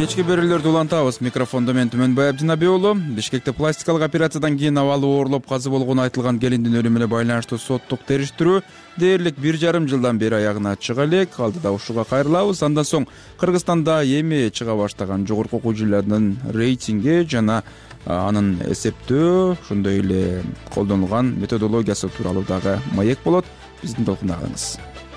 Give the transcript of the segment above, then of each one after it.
Кечки берүүлөрдү улантабыз. Микрофондо мен Түмөнбай Абдинабек уулу. Бишкекте пластикалык операциядан кийин абалы оорлоп казы болгону айтылган келиндин өлүмүнө байланыштуу соттук териштирүү дээрлик 1,5 жылдан бери аягына чыга элек. Алдыда ушуга кайрылабыз. Андан соң Кыргызстанда эми чыга баштаган жогорку окуу жүйөлөрүнүн рейтинги жана анын эсептөө, ошондой эле колдонулган методологиясы тууралуу дагы маек болот. Биздин толкундагыңыз.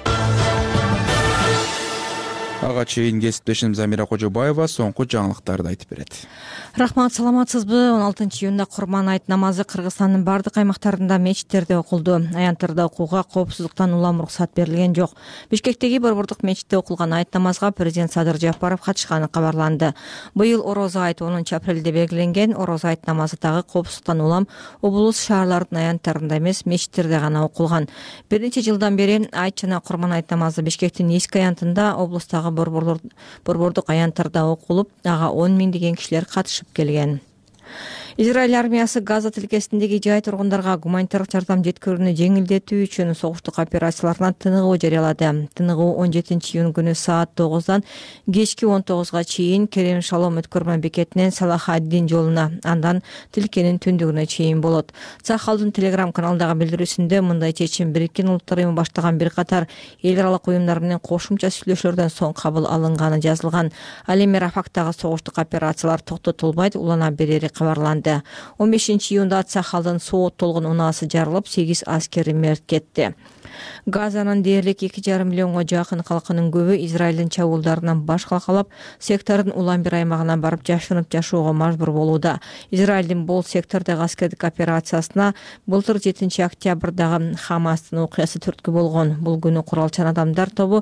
Ага чейин кесиптешим Замира Кожобаева соңку жаңылыктарды айтып берет. Рахмат, саламатсызбы? 16-июнда Курман айт намазы Кыргызстандын бардык аймактарында мечиттерде окулду. Аянттарда окууга коопсуздуктан улам уруксат берилген жок. Бишкектеги борбордук мечитте окулган айт намазга президент Садыр Жапаров катышканы кабарланды. Быйыл Орозо айт 10-апрелде белгиленген. Орозо айт намазы дагы коопсуздуктан улам облус шаарлардын аянттарында эмес, мечиттерде гана окулган. Бир нече жылдан бери айт жана Курман айт намазы Бишкектин эски аянтында, облустагы борбордук аянттарда окулуп, ага 10 миңдеген кишилер катышып келген. Израиль армиясы Газа тилкесиндеги жай тургундарга гуманитардык жардам жеткирүүнү жеңилдетүү үчүн согуштук операцияларына тыныгуу жарыялады. Тыныгуу 17-июнь күнү саат 9-дан кечки 19-га чейин Керем Шалом өткөрмө бекетинен Салах-ад-Дин жолуна, андан тилкенин түндүгүнө чейин болот. Цахалдын Телеграм каналдагы билдирүүсүндө мындай чечим Бириккен Улуттар уюму баштаган бир катар эл аралык уюмдар менен кошумча сүйлөшүүлөрдөн соң кабыл алынганы жазылган. Ал эми Рафактагы согуштук операциялар токтотулбай улана берери кабарланды. 15-июнда Цахалдын соот толгон унаасы жарылып, 8 аскери мерт кетти. Газанын дээрлик 2,5 миллионго жакын калкынын көбү Израилдин чабуулдарынан баш калкалап, сектордун улам бир аймагына барып жашынып жашоого мажбур болууда. Израилдин бул сектордогу аскердик операциясына былтыр 7-октябрдагы Хамастын окуясы түрткү болгон. Бул күнү куралчан адамдар тобу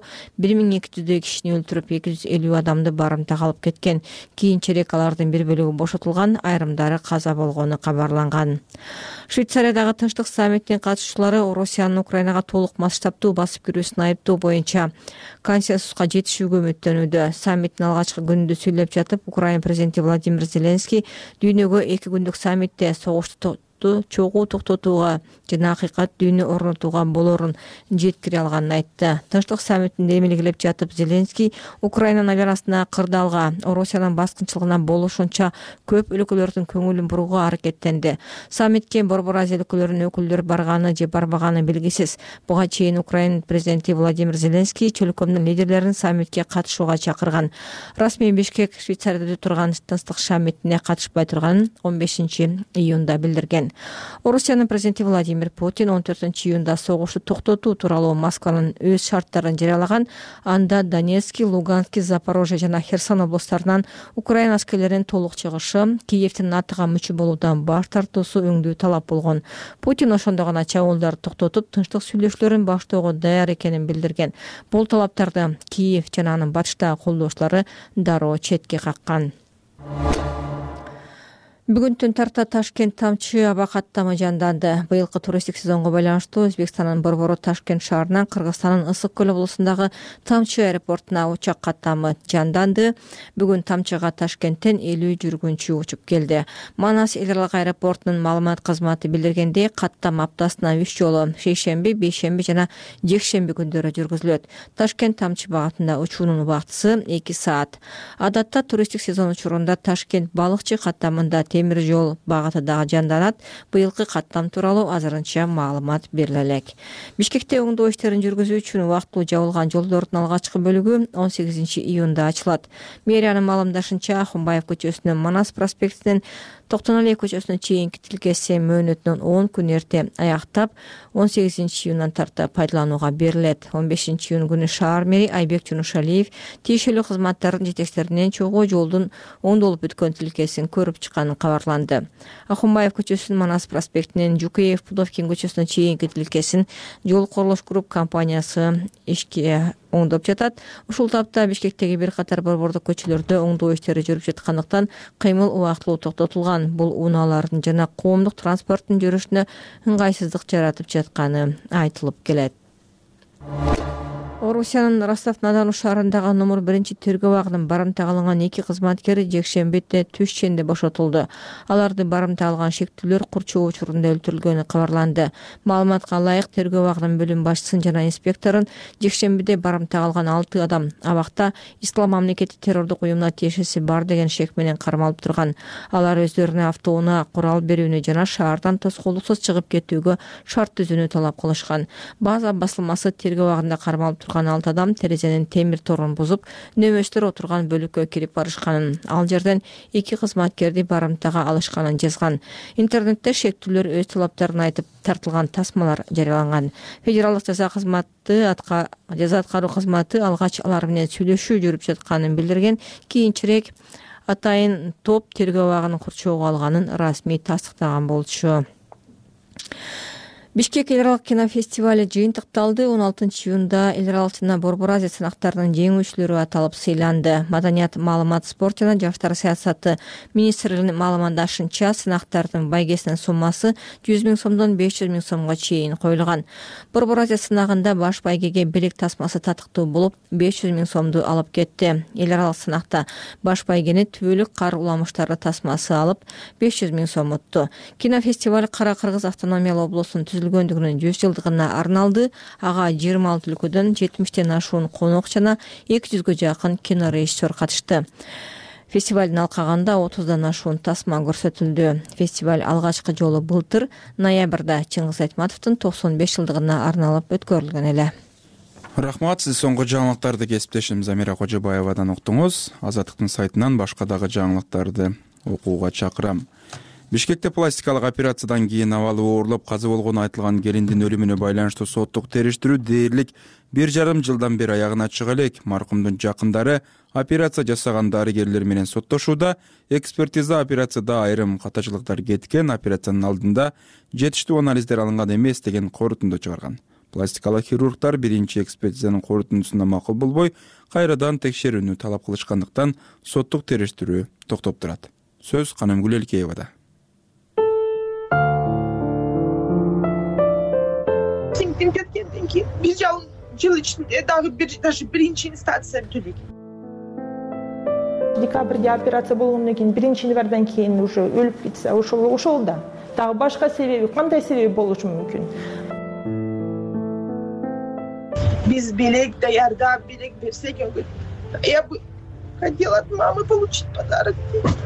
1200 кишини өлтүрүп, 250 адамды барымта калып кеткен. Кийинчерээк алардын бир бөлүгү бошотулган, айрымдары каза болгону кабарланган. Швейцариядагы Тынчтык саммитинин катышуучулары Россиянын Украинага толук масштабтуу басып кирүүсүн айыптоо боюнча консенсуска жетишүүгө үмүттөнүүдө. Саммиттин алгачкы күнүндө сүйлөп жатып, Украина президенти Владимир Зеленский дүйнөгө 2 күндүк саммитте согушту чогуу токтотууга жана акыйкат дүйнө орнотууга болорун жеткире алганын айтты. Тынчтык саммитинде эмилгилеп жатып, Зеленский Украинанын арасына кырдаалга, Россиянын баскынчылыгына болушунча көп өлкөлөрдүн көңүлүн бурууга аракеттенди. Саммитке борбор Азия өлкөлөрүнүн өкүлдөрү барганы же барбаганы белгисиз. Буга чейин Украина президенти Владимир Зеленский чөлкөмдүн лидерлерин саммитке катышууга чакырган. Расмий Бишкек Швейцарияда турган Тынчтык саммитине катышпай турганын 15-июнда билдирген. Орусиянын президенти Владимир Путин 14-июнда согушту токтотуу тууралуу Москванын өз шарттарын жарыялаган. Анда Донецк, Луганск, Запорожье жана Херсон облустарынан Украина аскерлеринин толук чыгышы, Киевдин НАТОга мүчө болуудан баш тартуусу өңдүү талап болгон. Путин ошондо гана чабуулдарды токтотуп, тынчтык сүйлөшүүлөрүн баштоого даяр экенин билдирген. Бул талаптарды Киев жана анын батыштагы колдоочулары дароо четке каккан. Бүгүн түн тарта Ташкент тамчы аба каттамы жанданды. Быйылкы туристтик сезонго байланыштуу Өзбекстандын борбору Ташкент шаарынан Кыргызстандын Ысык көл облусундагы Тамчы аэропортуна учак каттамы жанданды. Бүгүн Тамчыга Ташкенттен 50 жүргүнчү учуп келди. Манас эл аралык аэропортунун маалымат кызматы билдиргендей, каттам аптасына 3 жолу шейшемби, бейшемби жана жекшемби күндөрү жүргүзүлөт. Ташкент Тамчы багытында учуунун убактысы 2 саат. Адатта туристтик сезон учурунда Ташкент балыкчы каттамында темир жол багыты дагы жанданат. Быйылкы каттам тууралуу азырынча маалымат бериле элек. Бишкекте оңдоо иштерин жүргүзүү үчүн убактылуу жабылган жолдордун алгачкы бөлүгү 18-июнда ачылат. Мэриянын маалымдашынча, Ахунбаев көчөсүнөн Манас проспектинен Токтоналиев көчөсүнө чейинки тилкеси мөөнөтүнөн 10 күн эрте аяктап, 18-июндан тарта пайдаланууга берилет. 15-июнь күнү шаар мэри Айбек Жунушалиев тиешелүү кызматтардын жетекчилеринен чогуу жолдун оңдолуп бүткөн тилкесин көрүп чыкканын кабарланды. Ахунбаев көчөсүнүн Манас проспектинен Жукеев Пудовкин көчөсүнө чейинки тилкесин Жол курулуш групп компаниясы ишке оңдоп жатат. Ушул тапта Бишкектеги бир катар борбордук көчөлөрдө оңдоо иштери жүрүп жаткандыктан кыймыл убактылуу токтотулган. Бул унаалардын жана коомдук транспорттун жүрүшүнө ыңгайсыздык жаратып жатканы айтылып келет. Орусиянын Ростов-на-Дону шаарындагы номер 1 тергөө абагынын барымтага алынган 2 кызматкери жекшембиде түш ченде бошотулду. Аларды барымтага алган шектүүлөр курчуу учурунда өлтүрүлгөнү кабарланды. Маалыматка ылайык тергөө абагынын бөлүм башчысын жана инспекторун жекшембиде барымтага алган 6 адам абакта Ислам мамлекети террордук уюмуна тиешеси бар деген шек менен кармалып турган. Алар өздөрүнө автоунаа курал берүүнү жана шаардан тоскоолдуксуз чыгып кетүүгө шарт түзүүнү талап кылышкан. База басылмасы тергөө абагында кармалып турган 6 адам терезенин темир торун бузуп, нөмөчтөр отурган бөлүккө кирип барышканын, ал жерден 2 кызматкерди барымтага алышканын жазган. Интернетте шектүүлөр өз талаптарын айтып тартылган тасмалар жарыяланган. Федералдык жаза аткаруу кызматы алгач алар менен сүйлөшүү жүрүп жатканын билдирген. Кийинчерээк атайын топ тергөө абагынын курчоого алганын расмий тастыктаган болчу. Бишкек эл аралык кинофестивали жыйынтыкталды. 16 июнда эл аралык жана Борбор Азия сынактарынын жеңүүчүлөрү аталып сыйланды. Маданият, маалымат, спорт жана жаштар саясаты министрлигинин маалымандашынча сынактардын байгесинин суммасы 100 000 сомдон 500 000 сомго чейин коюлган. Борбор Азия сынагында баш байгеге белек тасмасы татыктуу болуп 500 000 сомду алып кетти. Эл аралык сынакта баш байгени түбөлүк кар уламыштары тасмасы алып 500 000 сом утту. Кинофестиваль Кара Кыргыз автономиялык облусунун түзүлгөндүгүнүн 100 жылдыгына арналды. Ага 26 өлкөдөн 70тен ашуун конок жана 200гө жакын кинорежиссер катышты. Фестивалдын алкагында 30дан ашуун тасма көрсөтүлдү. Фестиваль алгачкы жолу былтыр ноябрда Чыңгыз Айтматовдун 95 жылдыгына арналып өткөрүлгөн эле. Рахмат, сиз соңку жаңылыктарды кесиптешим Замира Кожобаевадан уктуңуз. Азаттыктын сайтынан башка дагы жаңылыктарды окууга чакырам. Бишкекте пластикалык операциядан кийин абалы оорлоп каза болгону айтылган келиндин өлүмүнө байланыштуу соттук териштирүү дээрлик 1,5 жылдан бери аягына чыга элек. Маркумдун жакындары операция жасаган дарыгерлер менен соттошууда. Экспертиза операцияда айрым катачылыктар кеткен, операциянын алдында жетиштүү анализдер алынган эмес деген корутунду чыгарган. Пластикалык хирургтар биринчи экспертизанын корутундусуна макул болбой, кайрадан текшерүүнү талап кылышкандыктан соттук териштирүү токтоп турат. Сөз Канымгүл Элкеевада. Кеткенден кийин 1,5 жыл ичинде дагы даже биринчи инстанцияны төлөйт. Декабрде операция болгондон кийин 1-январдан кийин уже өлүп кетсе, ошол да дагы башка себеби, кандай себеби болушу мүмкүн? Биз белек даярдап, белек берсек, я бы хотела от мамы получить подарок.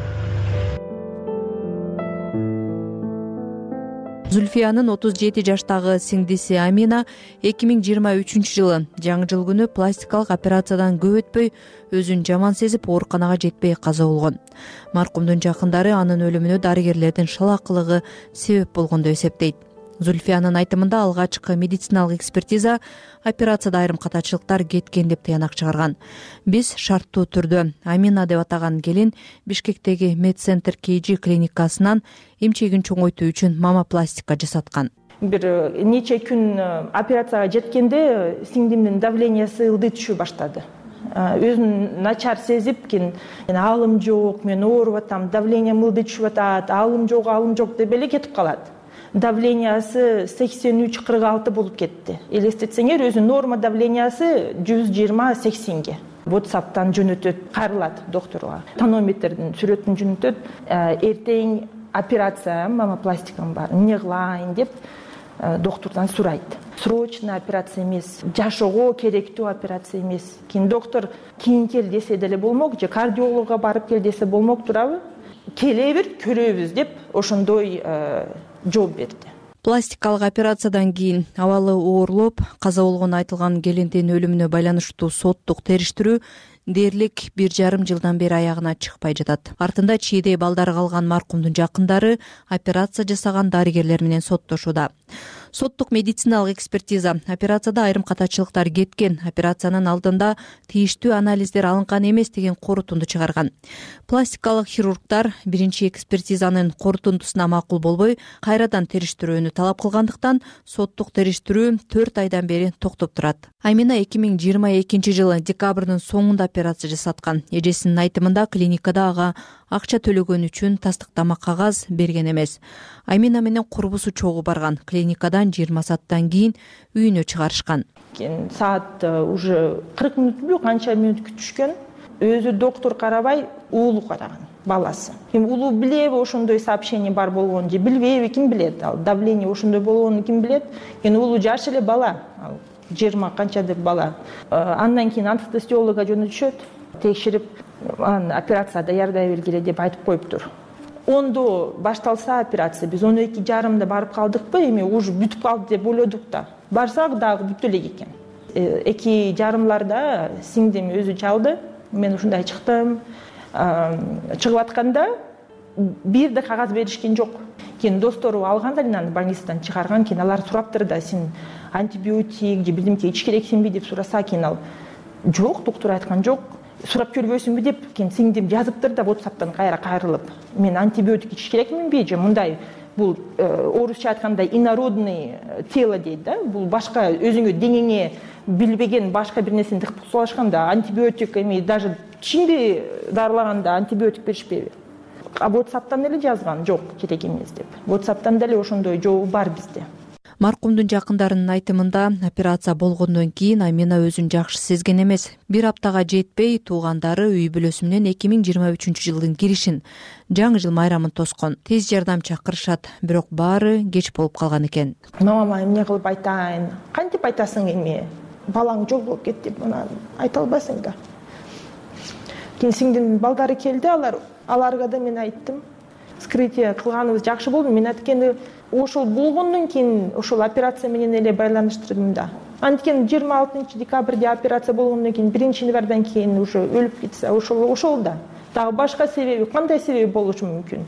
Зульфиянын 37 жаштагы сиңдиси Амина 2023 жылы жаңы жыл күнү пластикалык операциядан көп өтпөй өзүн жаман сезип ооруканага жетпей каза болгон. Маркумдун жакындары анын өлүмүнө дарыгерлердин шалаакылыгы себеп болгон деп эсептейт. Зульфиянын айтымында алгачкы медициналык экспертиза операцияда айрым катачылыктар кеткен деп таянак чыгарган. Биз шарттуу түрдө Амина деп атаган келин Бишкектеги медцентр KG клиникасынан эмчегин чоңойтуу үчүн мамопластика жасаткан. Бир нече күн операцияга жеткенде сиңдимдин давлениясы ылдый түшө баштады. Өзүн начар сезип, алым жок, мен ооруп атам, давлениям ылдый түшүп атат, алым жок деп эле кетип калат. Давлениясы 83-46 болуп кетти. Элестетсеңер, өзү норма давлениясы 120-80ге. WhatsApp'тан жөнөтөт, кайрылат докторго. Тонометрдин сүрөтүн жөнөтөт. Эртең операция, мамопластикам бар, эмне кылайын деп доктордон сурайт. Срочный операция эмес, жашоого керектүү операция эмес. Кийин доктор кийин кел десе деле болмок, же кардиологко барып кел десе болмок турабы? Келе бир, көрөбүз деп ошондой жооп берди. Пластикалык операциядан кийин абалы оорлоп каза болгону айтылган келиндин өлүмүнө байланыштуу соттук териштирүү дээрлик 1,5 жылдан бери аягына чыкпай жатат. Артында чийдей балдары калган маркумдун жакындары операция жасаган дарыгерлер менен соттошууда. Соттук медициналык экспертиза операцияда айрым катачылыктар кеткен, операциянын алдында тийиштүү анализдер алынган эмес деген корутунду чыгарган. Пластикалык хирургтар биринчи экспертизанын корутундусуна макул болбой, кайрадан териштирүүнү талап кылгандыктан соттук териштирүү 4 айдан бери токтоп турат. Амина 2022 жылы декабрдын соңунда операция жасаткан. Эжесинин айтымында клиникада ага акча төлөгөн үчүн тастыктама кагаз берген эмес. Амина менен курбусу чогуу барган. Клиникадан 20 сааттан кийин үйүнө чыгарышкан. Саат уже 40 мүнөт канча мүнөт күтүшкөн. Өзү доктор карабай, уулу караган, баласы. Уулу билеби ошондой сообщение бар болгонун же билбейби, ким билет? Ал давление ошондой болгонун ким билет? Уулу жаш эле бала, 20 канчадыр бала. Андан кийин анестезиологко жөнөтүшөт, текшерип, операция даярдай бергиле деп айтып коюптур. 10-до башталса операция, биз 12:30 барып калдыкпы, эми уже бүтүп калды деп ойлодук да. Барсак дагы бүтө элек экен. 2:30 сиңдим өзү чалды. Мен ушундай чыктым. Чыгып атканда бир да кагаз беришкен жок. Кийин достору алганда аны больницадан чыгарган, кийин алар сураптыр да, сен антибиотик же билдимки ич керексиңби деп сураса, кийин ал жок, доктор айткан жок. Сурап көрбөйсүңбү деп, кийин сиңдим жазыптыр да WhatsApp'тан кайрылып. Мен антибиотик ич керекминби же мындай, бул орусча айтканда инородный тело дейт да, бул башка өзүңө деңеңе билбеген башка бир нерсени тыгып салышканда антибиотик эми даже кичинди дарылаганда антибиотик беришпейби. WhatsApp'тан эле жазган, жок, керек эмес деп. WhatsApp'тан деле ошондой жообу бар бизде. Маркумдун жакындарынын айтымында операция болгондон кийин Амина өзүн жакшы сезген эмес. Бир аптага жетпей туугандары үй бүлөсү менен 2023-жылдын киришин, жаңы жыл майрамын тоскон. Тез жардам чакырышат, бирок баары кеч болуп калган экен. Мамама эмне кылып айтайын? Кантип айтасың эми? Балаң жок болуп кетти деп мына айта албайсың да. Кийин сиңдимдин балдары келди, аларга да мен айттым. Вскрытие кылганыбыз жакшы болду. Мен айткенде ошол болгондон кийин ошол операция менен эле байланыштырдым да. Анткени 26 декабрда операция болгондон кийин 1-январдан кийин уже өлүп кетсе, ошол да. Дагы башка себеби, кандай себеби болушу мүмкүн?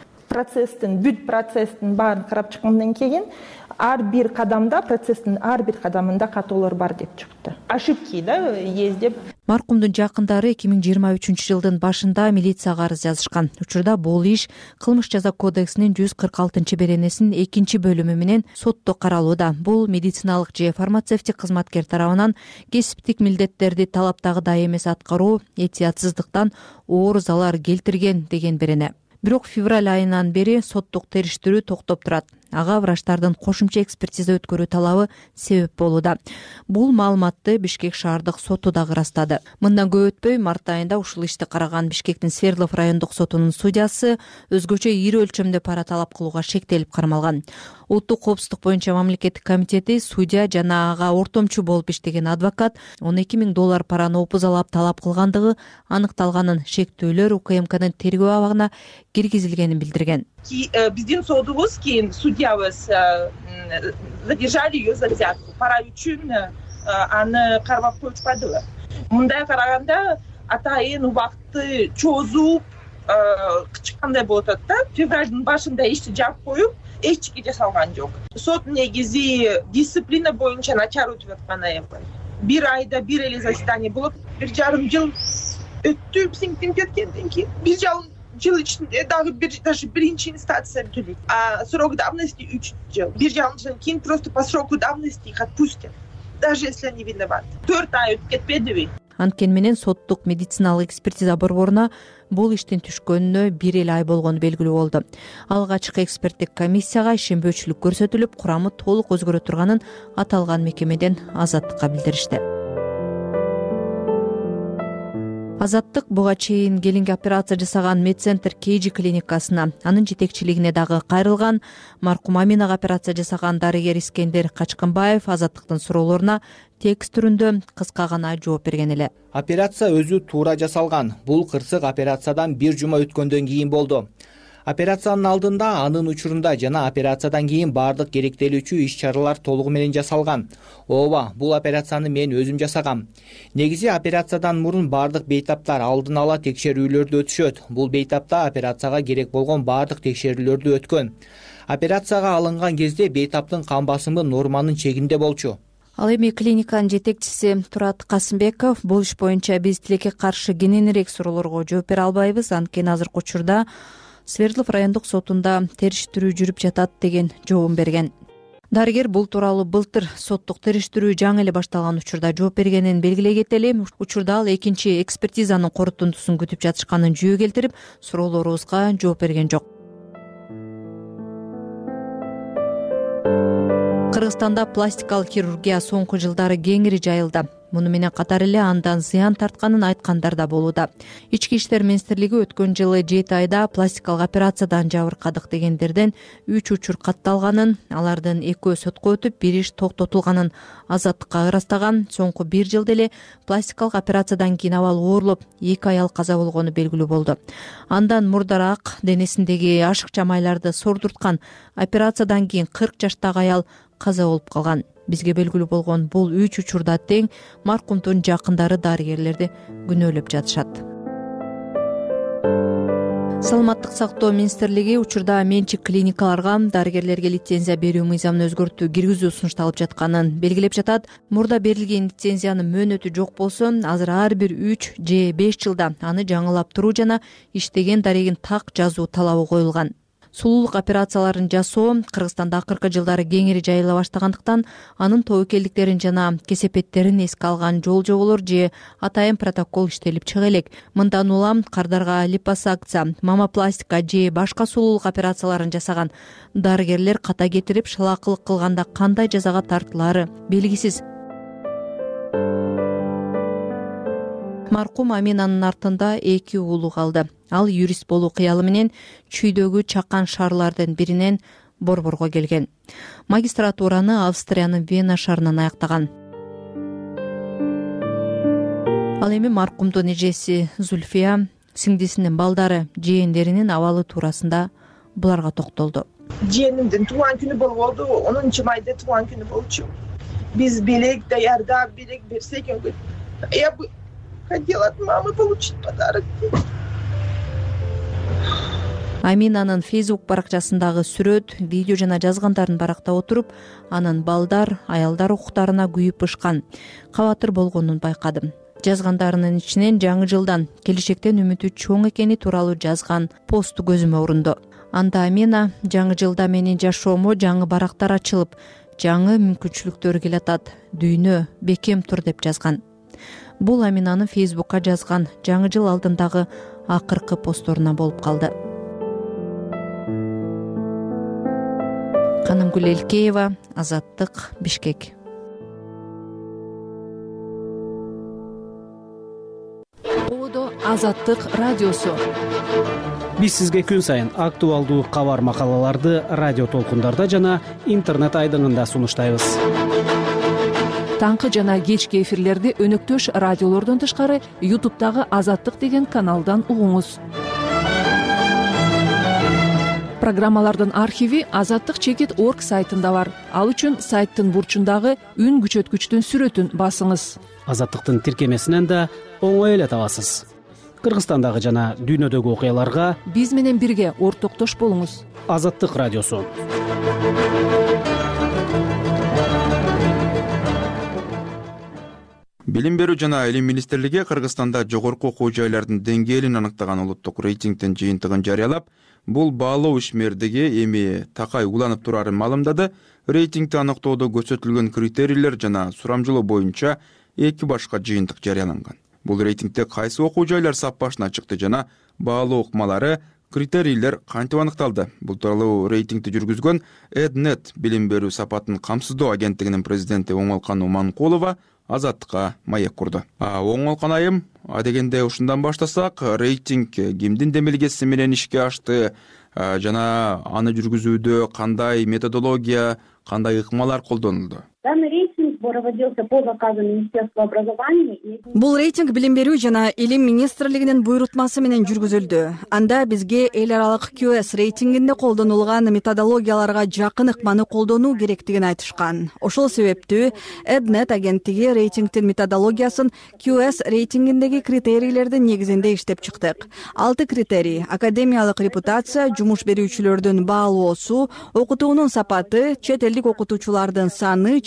Бүт процесстин баарын карап чыккандан кийин ар бир кадамда, процесстин ар бир кадамында катоолор бар деп чыкты. Ошибки да есть деп. Маркумдун жакындары 2023-жылдын башында милицияга арыз жазышкан. Учурда бул иш Кылмыш жаза кодексинин 146-беренесинин 2-бөлүмү менен сотто каралууда. Бул медициналык же фармацевтик кызматкер тарабынан кесиптик милдеттерди талаптагыдай эмес аткаруу этиятсыздыктан оор залар келтирген деген берене. Бирок февраль айынан бери соттук териштирүү токтоп турат. Ага врачтардын кошумча экспертиза өткөрүү талабы себеп болууда. Бул маалыматты Бишкек шаардык соту да ырастады. Мындан көп өтпөй март айында ушул ишти караган Бишкектин Свердлов райондук сотунун судьясы өзгөчө ири өлчөмдө пара талап кылууга шектелип кармалган. Улуттук коопсуздук боюнча мамлекеттик комитети судья жана ага ортомчу болуп иштеген адвокат $12,000 параны опузалап талап кылгандыгы аныкталганын, шектүүлөр УКМКнын тергөө абагына киргизилгенин билдирген. Биздин сотубуз кийин судьябыз задержали ее за взятку. Пара үчүн аны кармап коюшпадылар. Мындай караганда атайын убакытты чозуп чыккандай болуп атат да. Февралдын башында ишти жаап коюп, эчтеке жасалган жок. Сот негизи дисциплина боюнча начар өтүп аткан аябай. Бир айда бир эле заседание болуп, 1,5 жыл өттү сиңдим кеткенден кийин. 1,5 жыл ичинде дагы даже биринчи инстанция төлөйт. Срок давности 3 жыл. 1,5 жылдан кийин просто по сроку давности их отпустят. Даже если они виноваты. 4 ай өтүп кетпедиби? Анткени менен соттук медициналык экспертиза борборуна бул иштин түшкөнүнө 1 эле ай болгону белгилүү болду. Алгачкы эксперттик комиссияга ишенбөөчүлүк көрсөтүлүп, курамы толук өзгөрө турганын аталган мекемеден Азаттыкка билдиришти. Азаттык буга чейин келинге операция жасаган медцентр KG клиникасына, анын жетекчилигине дагы кайрылган. Маркум Аминага операция жасаган дарыгер Искендер Качкынбаев Азаттыктын суроолоруна текст түрүндө кыска гана жооп берген эле. Операция өзү туура жасалган. Бул кырсык операциядан 1 жума өткөндөн кийин болду. Операциянын алдында, анын учурунда жана операциядан кийин бардык керектелүүчү иш-чаралар толугу менен жасалган. Ооба, бул операцияны мен өзүм жасагам. Негизи операциядан мурун бардык бейтаптар алдын ала текшерүүлөрдү өтүшөт. Бул бейтапта операцияга керек болгон бардык текшерүүлөрдү өткөн. Операцияга алынган кезде бейтаптын кан басымы норманын чегинде болчу. Ал эми клиниканын жетекчиси Турат Касымбеков бул иш боюнча биз тилекке каршы кененирээк суроолорго жооп бере албайбыз, анткени азыркы учурда Свердлов райондук сотунда териштирүү жүрүп жатат деген жообун берген. Дарыгер бул тууралуу былтыр соттук териштирүү жаңы эле башталган учурда жооп бергенин белгилей кетели. Учурда ал экинчи экспертизанын корутундусун күтүп жатышканын жүйө келтирип, суроолорубузга жооп берген жок. Кыргызстанда пластикалык хирургия соңку жылдары кеңири жайылды. Муну менен катар эле андан зыян тартканын айткандар да болууда. Ички иштер министрлиги өткөн жылы 7 айда пластикалык операциядан жабыркадык дегендерден 3 учур катталганын, алардын 2 сотко өтүп, 1 иш токтотулганын Азаттыкка ырастаган. Соңку 1 жылда эле пластикалык операциядан кийин абал оорлоп, 2 аял каза болгону белгилүү болду. Андан мурдараак денесиндеги ашыкча майларды сордурткан операциядан кийин 40 жаштагы аял каза болуп калган. Бизге белгилүү болгон бул 3 учурда тең маркумдун жакындары дарыгерлерди күнөөлөп жатышат. Саламаттык сактоо министрлиги учурда менчик клиникаларга дарыгерлерге лицензия берүү мыйзамын өзгөртүү киргизүү сунушталып жатканын белгилеп жатат. Мурда берилген лицензиянын мөөнөтү жок болсо, азыр ар бир 3 же 5 жылда аны жаңылап туруу жана иштеген дарегин так жазуу талабы коюлган. Сулуулук операцияларын жасоо Кыргызстанда акыркы жылдары кеңири жайыла баштагандыктан, анын тобокелдиктерин жана кесепеттерин эске алган жол жоболор же атайын протокол иштелип чыга элек. Мындан улам кардарга липосакция, мамопластика же башка сулуулук операцияларын жасаган дарыгерлер ката кетирип, шалаакылык кылганда кандай жазага тартылаары белгисиз. Маркум Аминанын артында 2 уулу калды. Ал юрист болуу кыялы менен чүйдөгү чакан шаарлардын биринен борборго келген. Магистратураны Австриянын Вена шаарынан аяктаган. Ал эми маркумдун эжеси Зульфия, сиңдисинин балдары, жээндеринин абалы туурасында буларга токтолду. Жээнимдин туулган күнү болду, 10-майда туулган күнү болчу. Биз белек даярдап, белек берсе экен. Я бы хотела от мамы получить подарок. Аминанын Facebook баракчасындагы сүрөт, видео жана жазгандарын барактап отуруп, анын балдар, аялдар укуктарына күйүп ышкан, кабатыр болгонун байкадым. Жазгандарынын ичинен жаңы жылдан келечектен үмүтү чоң экени тууралуу жазган посту көзүмө урунду. Анда Амина жаңы жылда менин жашоомо жаңы барактар ачылып, жаңы мүмкүнчүлүктөр келатат, дүйнө бекем тур деп жазган. Бул Аминанын Facebookка жазган жаңы жыл алдындагы акыркы постторуна болуп калды. Канымгүл Элкеева, Азаттык, Бишкек. Одо Азаттык радиосу. Биз сизге күн сайын актуалдуу кабар макалаларды радио толкундарда жана интернет айдыңында сунуштайбыз. Таңкы жана кечки эфирлерди өнөктөш радиолордон тышкары YouTube'дагы Азаттык деген каналдан угуңуз. Программалардын архиви azattik.org сайтында бар. Ал үчүн сайттын бурчундагы үн күчөткүчтүн сүрөтүн басыңыз. Азаттыктын тиркемесинен да оңой эле табасыз. Кыргызстандагы жана дүйнөдөгү окуяларга биз менен бирге ортоктош болуңуз. Азаттык радиосу. Билим берүү жана илим министрлиги Кыргызстанда жогорку окуу жайлардын деңгээлин аныктаган улуттук рейтингдин жыйынтыгын жарыялап, бул баалоо ишмердиги эми такай уланып турарын маалымдады. Рейтингди аныктоодо көрсөтүлгөн критерийлер жана сурамжылоо боюнча 2 башка жыйынтык жарыяланган. Бул рейтингде кайсы окуу жайлар сап башына чыкты жана баалоо ыкмалары, критерийлер кантип аныкталды? Бул тууралуу рейтингди жүргүзгөн Эднет билим берүү сапатын камсыздоо агенттигинин президенти Оңолкан Уманкулова Азаттыкка маек курду. Оңолкан айым, дегенде ушундан баштасак, рейтинг кимдин демилгеси менен ишке ашты жана аны жүргүзүүдө кандай методология, кандай ыкмалар колдонулду? Данный рейтинг проводился по заказу Министерства образования. Бул рейтинг билим берүү жана илим министрлигинин буйрутмасы менен жүргүзүлдү. Анда бизге эл аралык QS рейтингинде колдонулган методологияларга жакын ыкманы колдонуу керектигин айтышкан. Ошол себептүү Эднет агенттиги рейтингдин методологиясын QS рейтингиндеги критерийлердин негизинде иштеп чыктык. 6 критерий: академиялык репутация, жумуш берүүчүлөрдүн баалоосу, окутуунун сапаты, чет элдик окутуучулардын саны, чет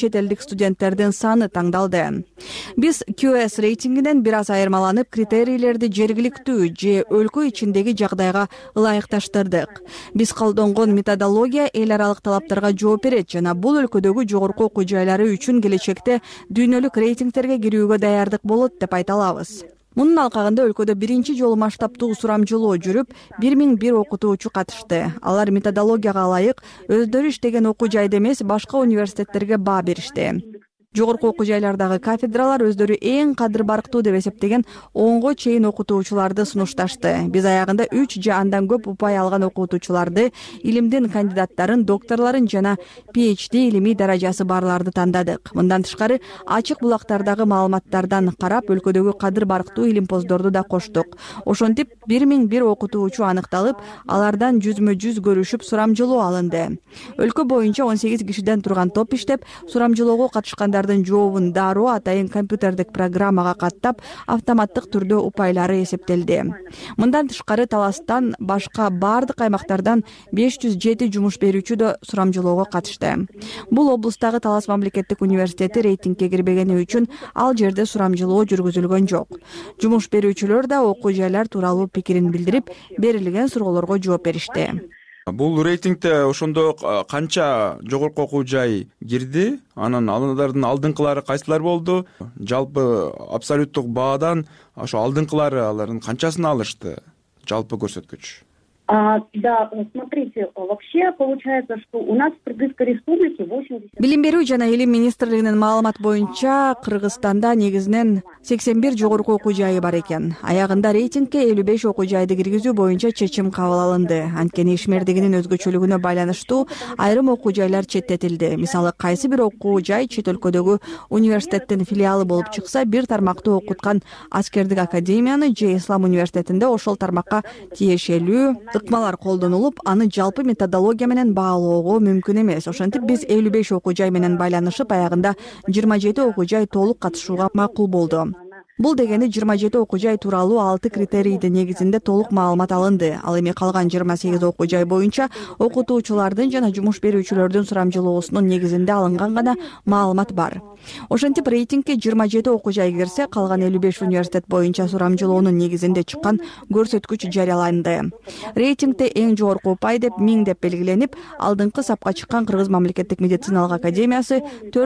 чет элдик студенттердин саны таңдалды. Биз QS рейтингинен бир аз айырмаланып, критерийлерди жергиликтүү же өлкө ичиндеги жагдайга ылайыкташтырдык. Биз колдонгон методология эл аралык талаптарга жооп берет жана бул өлкөдөгү жогорку окуу жайлары үчүн келечекте дүйнөлүк рейтингтерге кирүүгө даярдык болот деп айта алабыз. Мунун алкагында өлкөдө биринчи жолу масштабтуу сурамжылоо жүрүп, 1001 окутуучу катышты. Алар методологияга ылайык өздөрү иштеген окуу жайда эмес, башка университеттерге баа беришти. Жогорку окуу жайлардагы кафедралар өздөрү эң кадыр барктуу деп эсептеген 10го чейин окутуучуларды сунушташты. Биз аягында 3 же андан көп упай алган окутуучуларды, илимдин кандидаттарын, докторлорун жана PhD илимий даражасы барларды тандадык. Мындан тышкары ачык булактардагы маалыматтардан карап, өлкөдөгү кадыр барктуу илимпоздорду да коштук. Ошентип 1001 окутуучу аныкталып, алардан жүзмө-жүз көрүшүп сурамжылоо алынды. Өлкө боюнча 18 кишиден турган топ иштеп, сурамжылоого катышкандар жообун дароо атайын компьютердик программага каттап, автоматтык түрдө упайлары эсептелди. Мындан тышкары таластан башка бардык аймактардан 507 жумуш берүүчү да сурамжылоого катышты. Бул облустагы Талас мамлекеттик университети рейтингге кирбегени үчүн ал жерде сурамжылоо жүргүзүлгөн жок. Жумуш берүүчүлөр да окуу жайлар тууралуу пикирин билдирип, берилген суроолорго жооп беришти. Бул рейтингде ошондо канча жогорку окуу жай кирди? Анан алардын алдыңкылары кайсылар болду? Жалпы абсолюттук баадан ошо алдыңкылары алардын канчасын алышты? Жалпы көрсөткүч. Да, смотрите, вообще получается, что у нас в Кыргызской республике 80... Билим берүү жана илим министрлигинин маалымат боюнча Кыргызстанда негизинен 81 жогорку окуу жайы бар экен. Аягында рейтингге 55 окуу жайды киргизүү боюнча чечим кабыл алынды. Анткени ишмердигинин өзгөчөлүгүнө байланыштуу айрым окуу жайлар четтетилди. Мисалы, кайсы бир окуу жай чет өлкөдөгү университеттин филиалы болуп чыкса, бир тармактуу окуткан аскердик академияны же Ислам университетинде ошол тармакка тиешелүү ыкмалар колдонулуп, аны жалпы методология менен баалоого мүмкүн эмес. Ошентип биз 55 окуу жай менен байланышып, аягында 27 окуу жай толук катышууга макул болду. Бул дегени 27 окуу жай тууралуу 6 критерийдин негизинде толук маалымат алынды. Ал эми калган 28 окуу жай боюнча окутуучулардын жана жумуш берүүчүлөрдүн сурамжылоосунун негизинде алынган гана маалымат бар. Ошентип рейтингге 27 окуу жай кирсе, калган 55 университет боюнча сурамжылоонун негизинде чыккан көрсөткүч жарыяланды. Рейтингде эң жогорку упай деп 1000 деп белгиленип, алдыңкы сапка чыккан Кыргыз мамлекеттик медициналык академиясы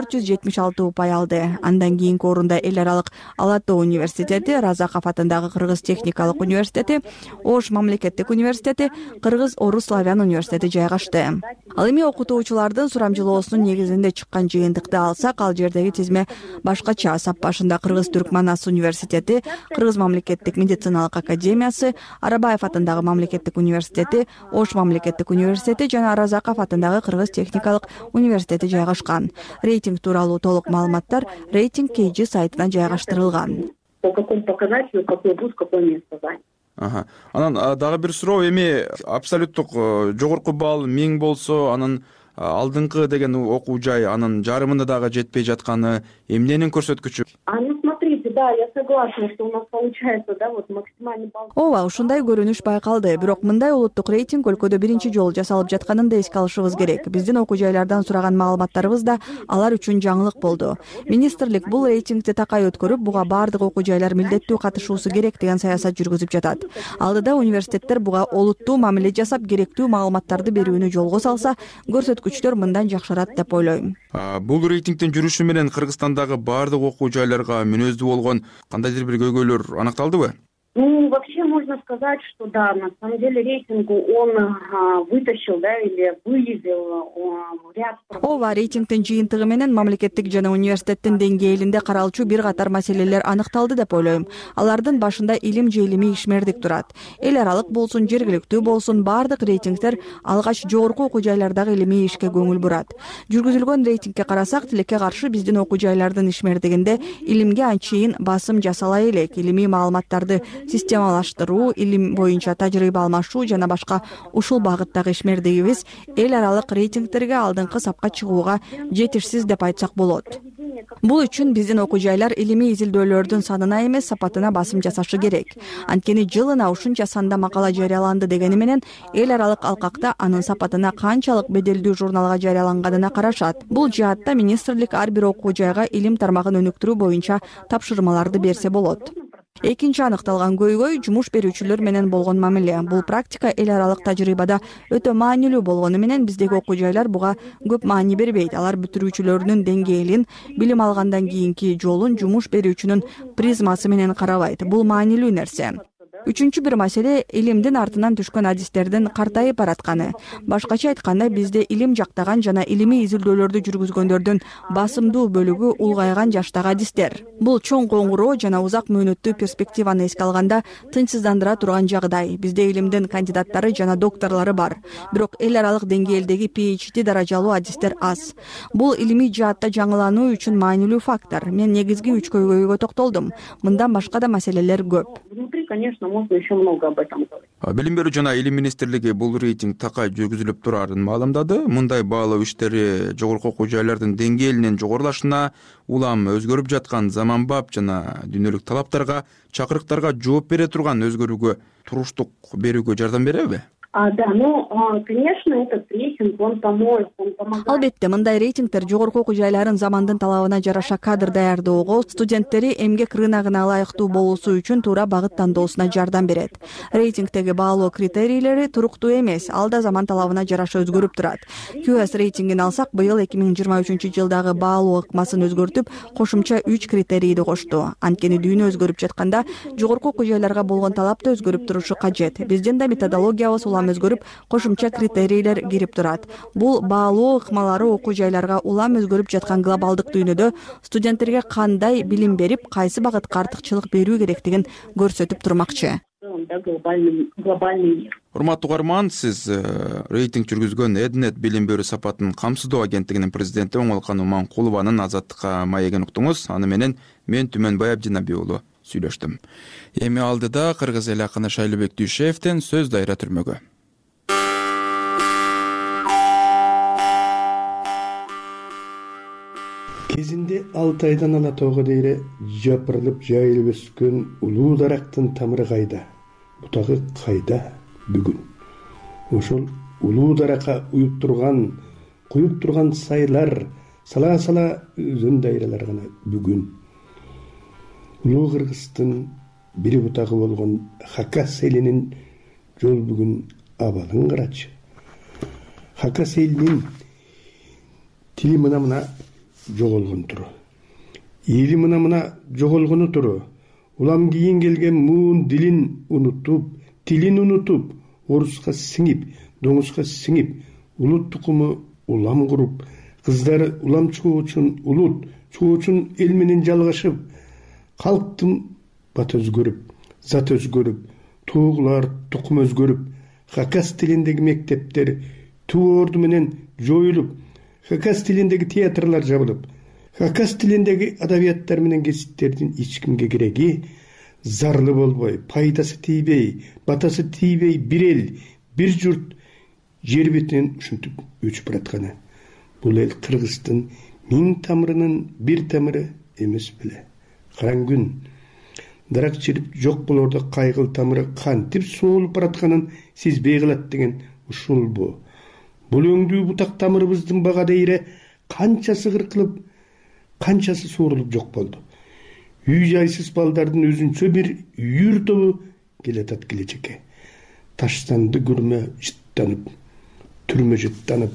476 упай алды. Андан кийинки орунда эл аралык Алатоо университети, Разаков атындагы Кыргыз техникалык университети, Ош мамлекеттик университети, Кыргыз Орус славян университети жайгашты. Ал эми окутуучулардын сурамжылоосунун негизинде чыккан жыйынтыкты алсак, ал жердеги тизме башкача. Сап башында Кыргыз Түркманас университети, Кыргыз мамлекеттик медициналык академиясы, Арабаев атындагы мамлекеттик университети, Ош мамлекеттик университети жана Разаков атындагы Кыргыз техникалык университети жайгашкан. Рейтинг тууралуу толук маалыматтар рейтинг KG сайтына жайгаштырылган. По какому показателю, какой вуз, какое место занят. Анан дагы бир суроо, эми абсолюттук жогорку балл 1000 болсо, анан алдыңкы деген окуу жай анын жарымында дагы жетпей жатканы эмненин көрсөткүчү? Смотрите, да, я согласна, что у нас получается, да, вот максимальный балл. Ооба, ушундай көрүнүш байкалды. Бирок мындай улуттук рейтинг өлкөдө биринчи жолу жасалып жатканын да эске алышыбыз керек. Биздин окуу жайлардан сураган маалыматтарыбыз да алар үчүн жаңылык болду. Министрлик бул рейтингди такай өткөрүп, буга бардык окуу жайлар милдеттүү катышуусу керек деген саясат жүргүзүп жатат. Алдыда университеттер буга олуттуу мамиле жасап, керектүү маалыматтарды берүүнү жолго салса, көрсөткүчтөр мындан жакшырат деп ойлойм. Бул рейтингдин жүрүшү менен Кыргызстандагы бардык окуу жайларга мүнөздүү болгон кандайдыр бир көйгөйлөр аныкталдыбы? Ну, вообще можно сказать, что да, на самом деле рейтингу он вытащил, да, или выявил ряд... Ооба, рейтингдин жыйынтыгы менен мамлекеттик жана университеттин деңгээлинде каралчу бир катар маселелер аныкталды деп ойлойм. Алардын башында илим же илимий ишмердик турат. Эл аралык болсун, жергиликтүү болсун, бардык рейтингдер алгач жогорку окуу жайлардагы илимий ишке көңүл бурат. Жүргүзүлгөн рейтингке карасак, тилекке каршы биздин окуу жайлардын ишмердигинде илимге анчейин басым жасала элек. Илимий маалыматтарды системалаштыруу, илим боюнча тажрыйба алмашуу жана башка ушул багыттагы ишмердигибиз эл аралык рейтингтерге алдыңкы сапка чыгууга жетишсиз деп айтсак болот. Бул үчүн биздин окуу жайлар илимий изилдөөлөрдүн санына эмес сапатына басым жасашы керек. Анткени жылына ушунча санда макала жарыяланды дегени менен эл аралык алкакта анын сапатына канчалык беделдүү журналга жарыяланганына карашат. Бул жаатта министрлик ар бир окуу жайга илим тармагын өнүктүрүү боюнча тапшырмаларды берсе болот. Экинчи аныкталган көйгөй жумуш берүүчүлөр менен болгон мамиле. Бул практика эл аралык тажрыйбада өтө маанилүү болгону менен биздеги окуу жайлар буга көп маани бербейт. Алар бүтүрүүчүлөрдүн деңгээлин, билим алгандан кийинки жолун жумуш берүүчүнүн призмасы менен карабайт. Бул маанилүү нерсе. Үчүнчү бир маселе илимдин артынан түшкөн адистердин картайып баратканы. Башкача айтканда бизде илим жактаган жана илимий изилдөөлөрдү жүргүзгөндөрдүн басымдуу бөлүгү улгайган жаштагы адистер. Бул чоң коңгуроо жана узак мөөнөттүү перспективаны эске алганда тынчсыздандыра турган жагдай. Бизде илимдин кандидаттары жана докторлору бар, бирок эл аралык деңгээлдеги PhD даражалуу адистер аз. Бул илимий жаатта жаңылануу үчүн маанилүү фактор. Мен негизги 3 көйгөйгө токтолдум. Мындан башка да маселелер көп. Конечно, можно еще много об этом говорить. Билим берүү жана илим министрлиги бул рейтинг такай жүргүзүлүп турарын маалымдады. Мындай баалоо иштери жогорку окуу жайлардын деңгээлинин жогорулашына, улам өзгөрүп жаткан заманбап жана дүйнөлүк талаптарга, чакырыктарга жооп бере турган өзгөрүүгө, туруштук берүүгө жардам береби? Да, конечно, этот рейтинг, он помогает. Албетте, мындай рейтингтер жогорку окуу жайларын замандын талабына жараша кадр даярдоого, студенттери эмгек рыногуна ылайыктуу болуусу үчүн туура багыт тандоосуна жардам берет. Рейтингдеги баалоо критерийлери туруктуу эмес, ал да заман талабына жараша өзгөрүп турат. QS рейтингин алсак, быйыл 2023-жылдагы баалоо ыкмасын өзгөртүп, кошумча 3 критерийди кошту. Анткени дүйнө өзгөрүп жатканда, жогорку окуу жайларга болгон талап да өзгөрүп турушу кажет. Биздин да методологиябыз өзгөрүп, кошумча критерийлер кирип турат. Бул баалоо ыкмалары окуу жайларга улам өзгөрүп жаткан глобалдык дүйнөдө студенттерге кандай билим берип, кайсы багытка артыкчылык берүү керектигин көрсөтүп турмакчы. Урматтуу угарман, сиз рейтинг жүргүзгөн Эднет билим берүү сапатын камсыздоо агенттигинин президенти Оңолкан Уманкулованын Азаттыкка маегин уктуңуз. Аны менен мен Түмөнбай Абдинабий уулу сүйлөштүм. Эми алдыда кыргыз эли акыны Шайлыбек Дүйшеевден сөз дайра түрмөгө. Кезинде Алтайдан Алатоого дейре жапырылып жайылып өскөн улуу дарактын тамыры кайда, бутагы кайда бүгүн? Ошол улуу даракка куюп турган сайлар, сала өзөн дайралар гана бүгүн. Улуу Кыргыздын бири бутагы болгон Хакас элинин жол бүгүн абалын карачы. Хакас элинин тили мына жоголгон туру. Эли мына жоголгону туру. Улам кийин келген муун дилин унутуп, тилин унутуп, оруска сиңип, доңузга сиңип, улут тукуму улам куруп, кыздары улам чыгуу үчүн улут, чыгуу үчүн эл менен жалгашып, калктын бат өзгөрүп, зат өзгөрүп, туугулар тукум өзгөрүп, Хакас тилиндеги мектептер туу орду менен жоюлуп, Хакас тилиндеги театрлар жабылып, Хакас тилиндеги адабияттар менен кесиптердин эч кимге кереги зарлы болбой, пайдасы тийбей, батасы тийбей бир эл, бир журт жер бетинен ушинтип өчүп баратканы. Бул эл Кыргыздын 1000 тамырынын бир тамыры эмес беле. Караң күн дарак чирип жок болордо кайгыл тамыры кантип соолуп баратканын сезбей калат деген ушул бу. Бул өңдүү бутак тамырыбыздын бага дейре канчасы кыркылып, канчасы суурулуп жок болду. Үй жайсыз балдардын өзүнчө бир үйүр тобу келатат келечекке. Таштанды күрмө жыттанып, түрмө жыттанып,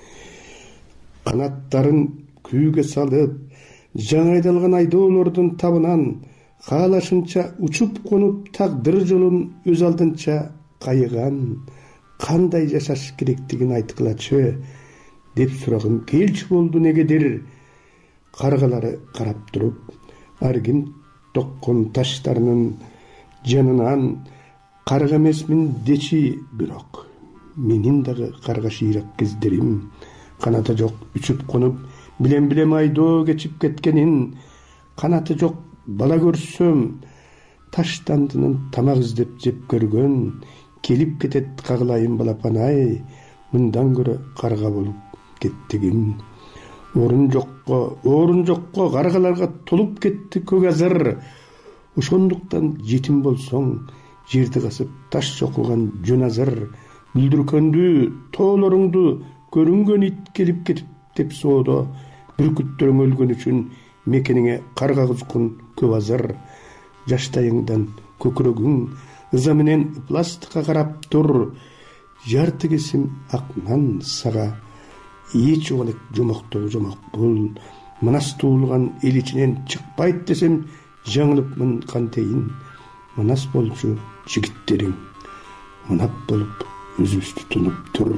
канаттарын күүгө салып, жаңы айдалган айдоолордун табынан каалашынча учуп конуп тагдыр жолун өз алдынча кайыган, кандай жашаш керектигин айткылачы деп сурагым келчү болду негедир. Каргалары карап туруп, ар ким токкон таштарынын жанынан карга эмесмин дечи, бирок менин дагы карга шыйрак кездерим, канаты жок үчүп конуп, билем айдоо кечип кеткенин, канаты жок бала көрсөм, таштандынын тамак издеп жеп көргөн, келип кетет кагылайын балапан ай, мындан көрө карга болуп кеттигим. орун жокко каргаларга толуп кетти көк азыр. Ошондуктан жетим болсоң жерди касып таш чокулган жөн азыр. Бүлдүркөндү тоолоруңду көрүнгөн ит келип кетип деп соодо. Бүркүттөрүң өлгөн үчүн мекениңе карга кузгун көп азыр. Жаштайыңдан көкүрөгүң ыза менен пластикка карап тур. Жарты кесим ак нан сага эч оолек жомоктогу жомок бул. Мынас туулган эл ичинен чыкпайт десем жаңылыпмын кантейин. Мынас болчу жигиттериң мынап болуп өзүбүздү тунуп тур.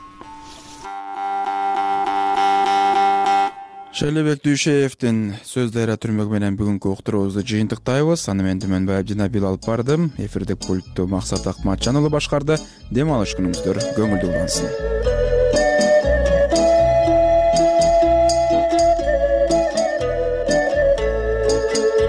Шайлебек Дүйшеевдин сөздөрү түрмөк менен бүгүнкү уктуруубузду жыйынтыктайбыз. Аны мен Түмөнбай Абдинабил алып бардым. Эфирдик пультту Максат Акматжан уулу башкарды. Дем алыш күнүңүздөр көңүлдүү улансын.